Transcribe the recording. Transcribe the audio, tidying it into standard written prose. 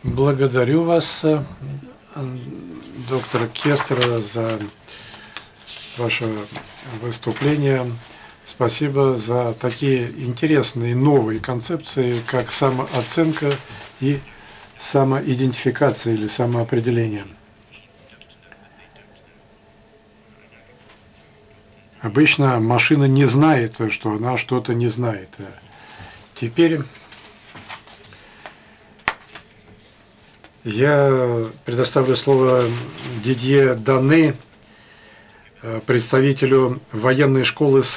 Благодарю вас, доктор Кестер, за ваше выступление. Спасибо за такие интересные новые концепции, как самооценка и самоидентификация или самоопределение. Обычно машина не знает, что она что-то не знает. Теперь я предоставлю слово Дидье Дане, представителю военной школы